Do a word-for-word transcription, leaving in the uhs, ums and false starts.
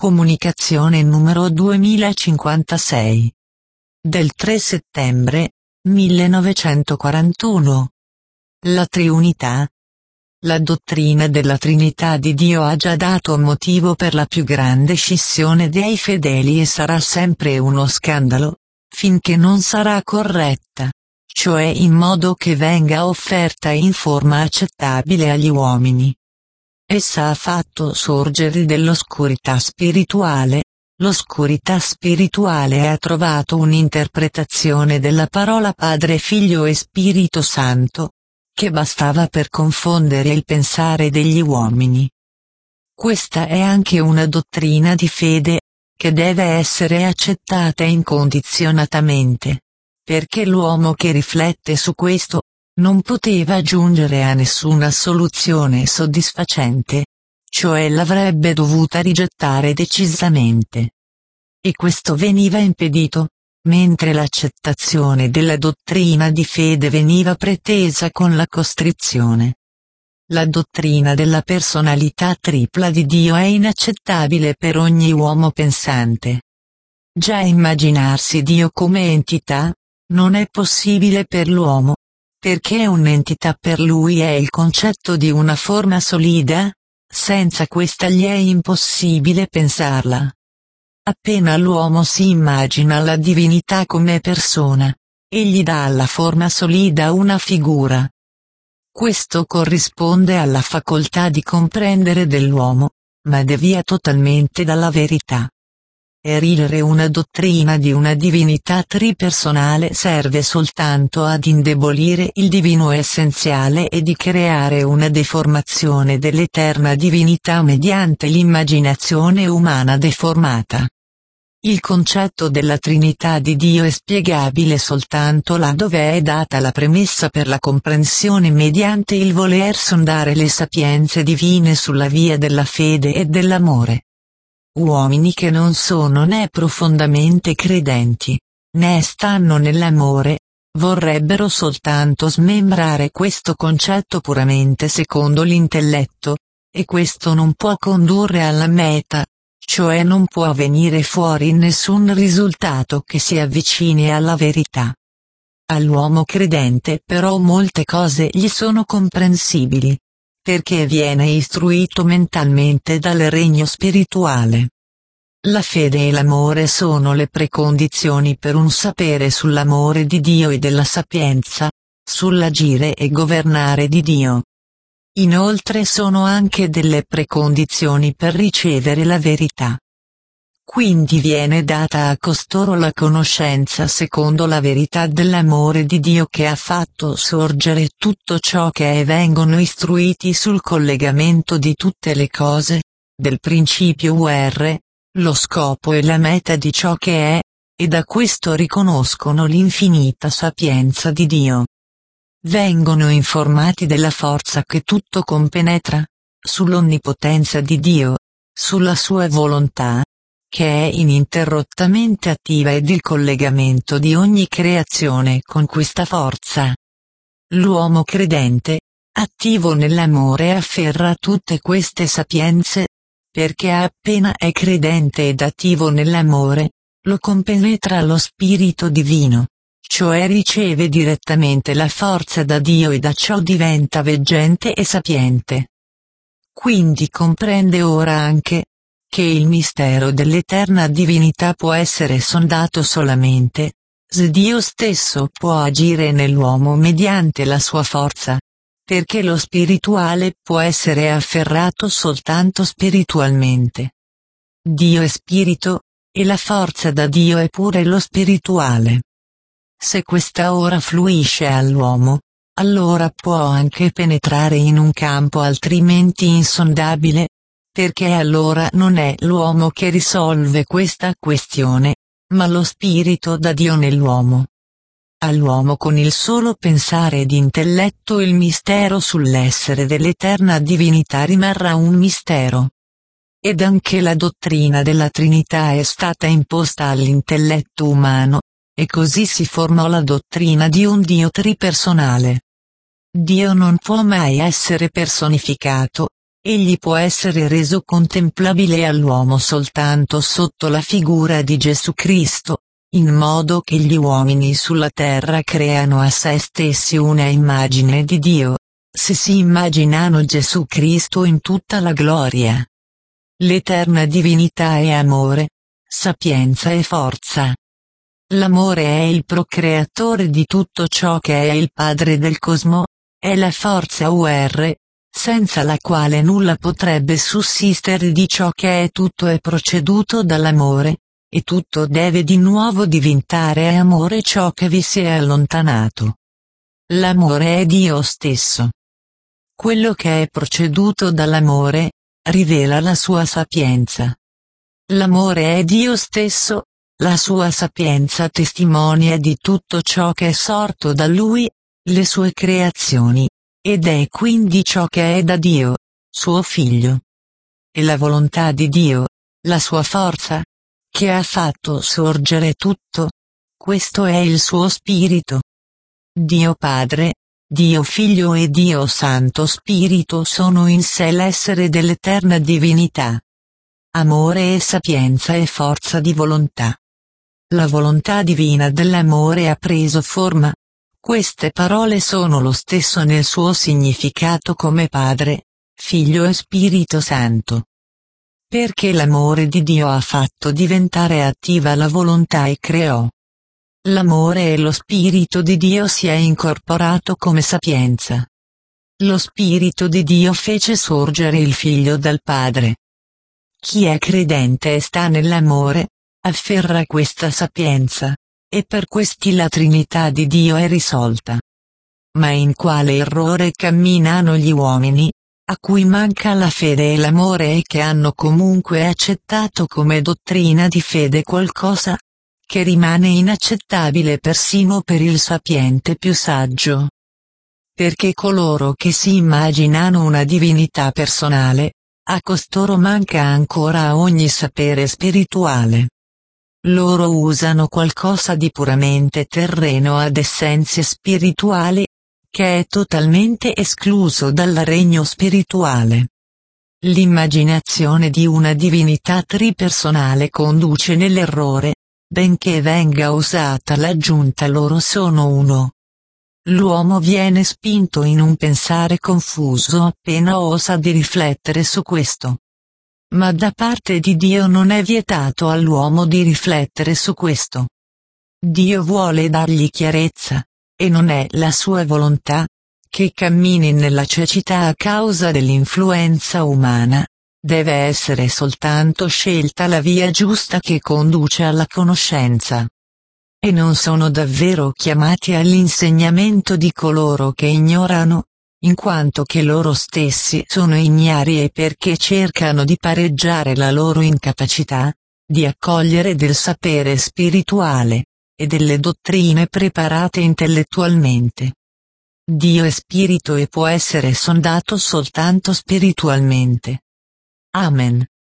Comunicazione numero duemilacinquantasei. Del tre settembre millenovecentoquarantuno. La Triunità. La dottrina della Trinità di Dio ha già dato motivo per la più grande scissione dei fedeli e sarà sempre uno scandalo, finché non sarà corretta, cioè in modo che venga offerta in forma accettabile agli uomini. Essa ha fatto sorgere dell'oscurità spirituale, l'oscurità spirituale ha trovato un'interpretazione della parola Padre, Figlio e Spirito Santo, che bastava per confondere il pensare degli uomini. Questa è anche una dottrina di fede, che deve essere accettata incondizionatamente, perché l'uomo che riflette su questo, non poteva giungere a nessuna soluzione soddisfacente, cioè l'avrebbe dovuta rigettare decisamente. E questo veniva impedito, mentre l'accettazione della dottrina di fede veniva pretesa con la costrizione. La dottrina della personalità tripla di Dio è inaccettabile per ogni uomo pensante. Già immaginarsi Dio come entità, non è possibile per l'uomo, perché un'entità per lui è il concetto di una forma solida, senza questa gli è impossibile pensarla. Appena l'uomo si immagina la divinità come persona, egli dà alla forma solida una figura. Questo corrisponde alla facoltà di comprendere dell'uomo, ma devia totalmente dalla verità. Erigere una dottrina di una divinità tripersonale serve soltanto ad indebolire il divino essenziale e di creare una deformazione dell'eterna divinità mediante l'immaginazione umana deformata. Il concetto della Trinità di Dio è spiegabile soltanto là dove è data la premessa per la comprensione mediante il voler sondare le sapienze divine sulla via della fede e dell'amore. Uomini che non sono né profondamente credenti, né stanno nell'amore, vorrebbero soltanto smembrare questo concetto puramente secondo l'intelletto, e questo non può condurre alla meta, cioè non può venire fuori nessun risultato che si avvicini alla verità. All'uomo credente però molte cose gli sono comprensibili, perché viene istruito mentalmente dal regno spirituale. La fede e l'amore sono le precondizioni per un sapere sull'amore di Dio e della sapienza, sull'agire e governare di Dio. Inoltre sono anche delle precondizioni per ricevere la verità. Quindi viene data a costoro la conoscenza secondo la verità dell'amore di Dio che ha fatto sorgere tutto ciò che è, vengono istruiti sul collegamento di tutte le cose, del principio U R, lo scopo e la meta di ciò che è, e da questo riconoscono l'infinita sapienza di Dio. Vengono informati della forza che tutto compenetra, sull'onnipotenza di Dio, sulla sua volontà, che è ininterrottamente attiva ed il collegamento di ogni creazione con questa forza. L'uomo credente, attivo nell'amore afferra tutte queste sapienze, perché appena è credente ed attivo nell'amore, lo compenetra lo spirito divino, cioè riceve direttamente la forza da Dio e da ciò diventa veggente e sapiente. Quindi comprende ora anche, che il mistero dell'eterna divinità può essere sondato solamente, se Dio stesso può agire nell'uomo mediante la sua forza, perché lo spirituale può essere afferrato soltanto spiritualmente. Dio è spirito, e la forza da Dio è pure lo spirituale. Se questa ora fluisce all'uomo, allora può anche penetrare in un campo altrimenti insondabile, perché allora non è l'uomo che risolve questa questione, ma lo spirito da Dio nell'uomo. All'uomo con il solo pensare ed intelletto il mistero sull'essere dell'eterna divinità rimarrà un mistero. Ed anche la dottrina della Trinità è stata imposta all'intelletto umano, e così si formò la dottrina di un Dio tripersonale. Dio non può mai essere personificato, egli può essere reso contemplabile all'uomo soltanto sotto la figura di Gesù Cristo, in modo che gli uomini sulla terra creano a se stessi una immagine di Dio, se si immaginano Gesù Cristo in tutta la gloria. L'eterna divinità è amore, sapienza e forza. L'amore è il procreatore di tutto ciò che è il padre del cosmo, è la forza U R, senza la quale nulla potrebbe sussistere di ciò che è tutto è proceduto dall'amore, e tutto deve di nuovo diventare amore ciò che vi si è allontanato. L'amore è Dio stesso. Quello che è proceduto dall'amore, rivela la sua sapienza. L'amore è Dio stesso, la sua sapienza testimonia di tutto ciò che è sorto da Lui, le sue creazioni, ed è quindi ciò che è da Dio, suo Figlio. E la volontà di Dio, la sua forza, che ha fatto sorgere tutto, questo è il suo Spirito. Dio Padre, Dio Figlio e Dio Santo Spirito sono in sé l'essere dell'eterna divinità. Amore e sapienza e forza di volontà. La volontà divina dell'amore ha preso forma. Queste parole sono lo stesso nel suo significato come Padre, Figlio e Spirito Santo. Perché l'amore di Dio ha fatto diventare attiva la volontà e creò. L'amore e lo Spirito di Dio si è incorporato come sapienza. Lo Spirito di Dio fece sorgere il Figlio dal Padre. Chi è credente e sta nell'amore, afferra questa sapienza, e per questi la Trinità di Dio è risolta. Ma in quale errore camminano gli uomini, a cui manca la fede e l'amore e che hanno comunque accettato come dottrina di fede qualcosa che rimane inaccettabile persino per il sapiente più saggio. Perché coloro che si immaginano una divinità personale, a costoro manca ancora ogni sapere spirituale. Loro usano qualcosa di puramente terreno ad essenze spirituali, che è totalmente escluso dal regno spirituale. L'immaginazione di una divinità tripersonale conduce nell'errore, benché venga usata l'aggiunta loro sono uno. L'uomo viene spinto in un pensare confuso appena osa di riflettere su questo. Ma da parte di Dio non è vietato all'uomo di riflettere su questo. Dio vuole dargli chiarezza, e non è la sua volontà, che cammini nella cecità a causa dell'influenza umana. Deve essere soltanto scelta la via giusta che conduce alla conoscenza. E non sono davvero chiamati all'insegnamento di coloro che ignorano, in quanto che loro stessi sono ignari e perché cercano di pareggiare la loro incapacità, di accogliere del sapere spirituale, e delle dottrine preparate intellettualmente. Dio è spirito e può essere sondato soltanto spiritualmente. Amen.